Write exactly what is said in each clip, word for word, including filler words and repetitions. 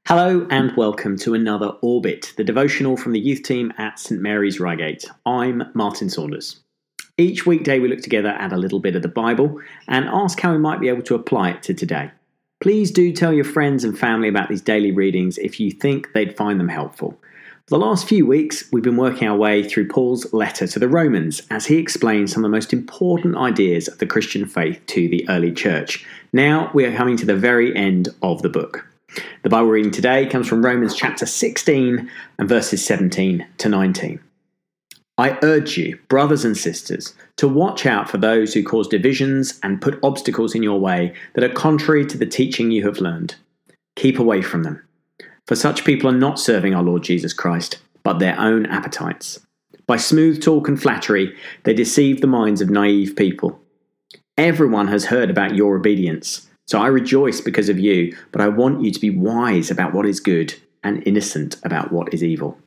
Hello and welcome to another Orbit, the devotional from the youth team at St Mary's Reigate. I'm Martin Saunders. Each weekday we look together at a little bit of the Bible and ask how we might be able to apply it to today. Please do tell your friends and family about these daily readings if you think they'd find them helpful. For the last few weeks we've been working our way through Paul's letter to the Romans as he explains some of the most important ideas of the Christian faith to the early church. Now we are coming to the very end of the book. The Bible reading today comes from Romans chapter sixteen and verses seventeen to nineteen. I urge you, brothers and sisters, to watch out for those who cause divisions and put obstacles in your way that are contrary to the teaching you have learned. Keep away from them, for such people are not serving our Lord Jesus Christ, but their own appetites. By smooth talk and flattery, they deceive the minds of naive people. Everyone has heard about your obedience. So I rejoice because of you, but I want you to be wise about what is good and innocent about what is evil.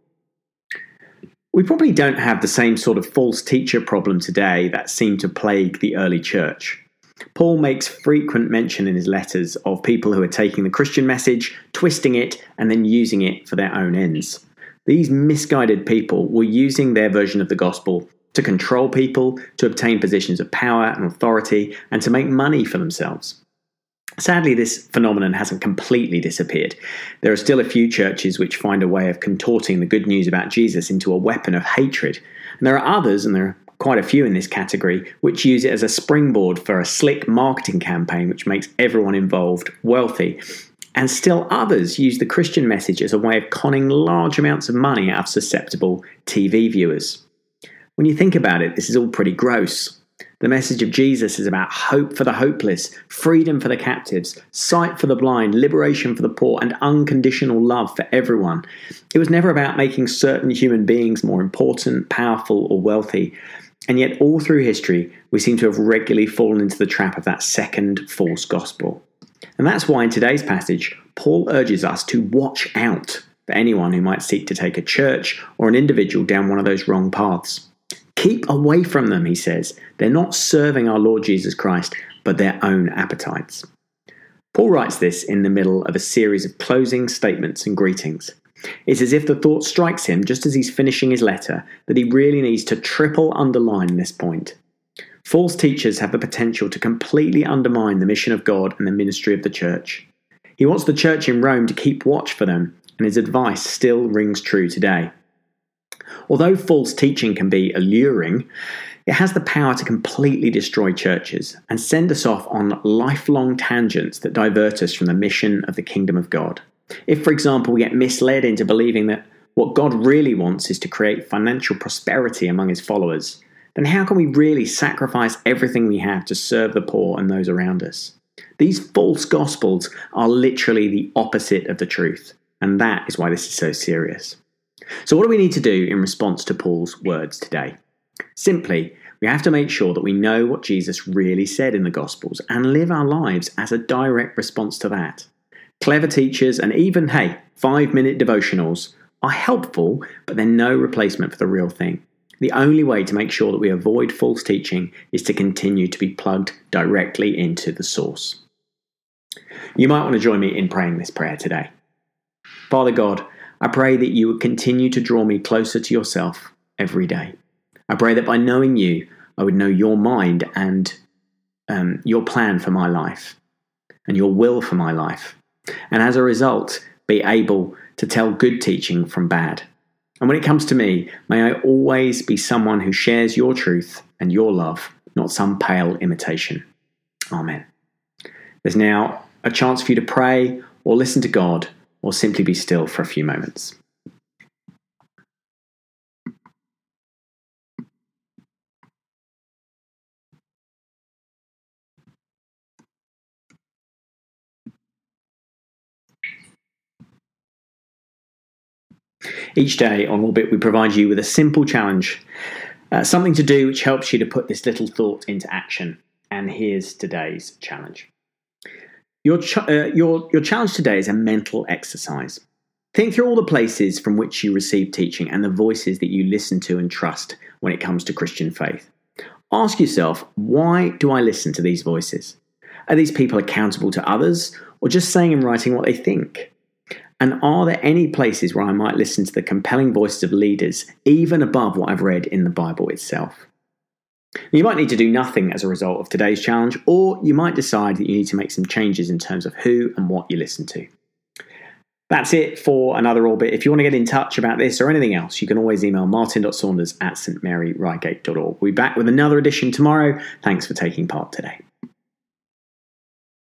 We probably don't have the same sort of false teacher problem today that seemed to plague the early church. Paul makes frequent mention in his letters of people who are taking the Christian message, twisting it, and then using it for their own ends. These misguided people were using their version of the gospel to control people, to obtain positions of power and authority, and to make money for themselves. Sadly, this phenomenon hasn't completely disappeared. There are still a few churches which find a way of contorting the good news about Jesus into a weapon of hatred. And there are others, and there are quite a few in this category, which use it as a springboard for a slick marketing campaign which makes everyone involved wealthy. And still others use the Christian message as a way of conning large amounts of money out of susceptible T V viewers. When you think about it, this is all pretty gross. The message of Jesus is about hope for the hopeless, freedom for the captives, sight for the blind, liberation for the poor, and unconditional love for everyone. It was never about making certain human beings more important, powerful, or wealthy. And yet all through history, we seem to have regularly fallen into the trap of that second false gospel. And that's why in today's passage, Paul urges us to watch out for anyone who might seek to take a church or an individual down one of those wrong paths. Keep away from them, he says. They're not serving our Lord Jesus Christ, but their own appetites. Paul writes this in the middle of a series of closing statements and greetings. It's as if the thought strikes him just as he's finishing his letter that he really needs to triple underline this point. False teachers have the potential to completely undermine the mission of God and the ministry of the church. He wants the church in Rome to keep watch for them, and his advice still rings true today. Although false teaching can be alluring, it has the power to completely destroy churches and send us off on lifelong tangents that divert us from the mission of the kingdom of God. If, for example, we get misled into believing that what God really wants is to create financial prosperity among his followers, then how can we really sacrifice everything we have to serve the poor and those around us? These false gospels are literally the opposite of the truth, and that is why this is so serious. So what do we need to do in response to Paul's words today? Simply, we have to make sure that we know what Jesus really said in the Gospels and live our lives as a direct response to that. Clever teachers and even, hey, five-minute devotionals are helpful, but they're no replacement for the real thing. The only way to make sure that we avoid false teaching is to continue to be plugged directly into the source. You might want to join me in praying this prayer today. Father God, I pray that you would continue to draw me closer to yourself every day. I pray that by knowing you, I would know your mind and um, your plan for my life and your will for my life. And as a result, be able to tell good teaching from bad. And when it comes to me, may I always be someone who shares your truth and your love, not some pale imitation. Amen. There's now a chance for you to pray or listen to God, or simply be still for a few moments. Each day on Orbit, we provide you with a simple challenge, uh, something to do which helps you to put this little thought into action. And here's today's challenge. Your, ch- uh, your, your challenge today is a mental exercise. Think through all the places from which you receive teaching and the voices that you listen to and trust when it comes to Christian faith. Ask yourself, why do I listen to these voices? Are these people accountable to others, or just saying and writing what they think? And are there any places where I might listen to the compelling voices of leaders, even above what I've read in the Bible itself? You might need to do nothing as a result of today's challenge, or you might decide that you need to make some changes in terms of who and what you listen to. That's it for another Orbit. If you want to get in touch about this or anything else, you can always email martin dot saunders at st mary reigate dot org. We'll be back with another edition tomorrow. Thanks for taking part today.